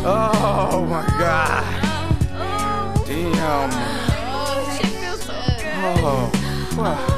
Oh my God. Damn. Shit feels so good. Oh, wow.